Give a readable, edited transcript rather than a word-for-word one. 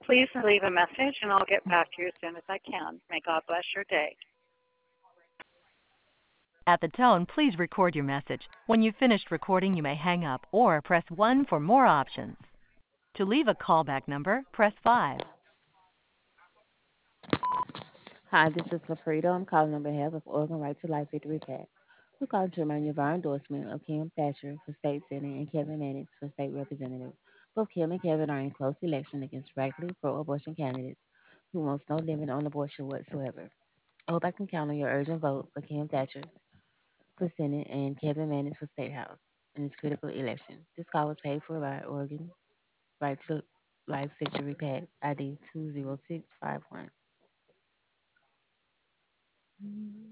Please leave a message and I'll get back to you as soon as I can. May God bless your day. At the tone, please record your message. When you've finished recording, you may hang up or press 1 for more options. To leave a callback number, press 5. Hi, this is LaFrida. I'm calling on behalf of Oregon Right to Life Victory PAC. We're calling to remind you of our endorsement of Kim Thatcher for state senate and Kevin Mannix for state representative. Both Kim and Kevin are in close election against radically pro-abortion candidates who wants no limit on abortion whatsoever. I hope I can count on your urgent vote for Kim Thatcher for Senate and Kevin Mannix for State House in this critical election. This call was paid for by Oregon Right to Life Victory PAC ID 20651.